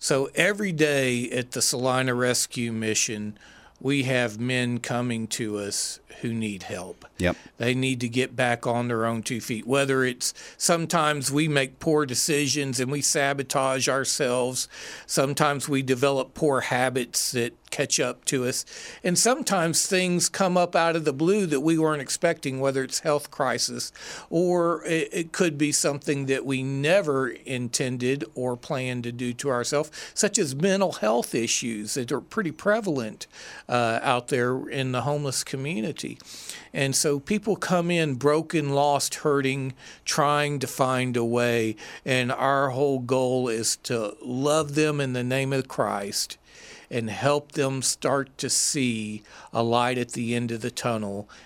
So every day at the Salina Rescue Mission, we have men coming to us who need help. Yep. They need to get back on their own 2 feet. Whether it's sometimes we make poor decisions and we sabotage ourselves. Sometimes we develop poor habits that catch up to us. And sometimes things come up out of the blue that we weren't expecting, whether it's health crisis or it could be something that we never intended or planned to do to ourselves, such as mental health issues that are pretty prevalent out there in the homeless community. And so people come in broken, lost, hurting, trying to find a way. And our whole goal is to love them in the name of Christ and help them start to see a light at the end of the tunnel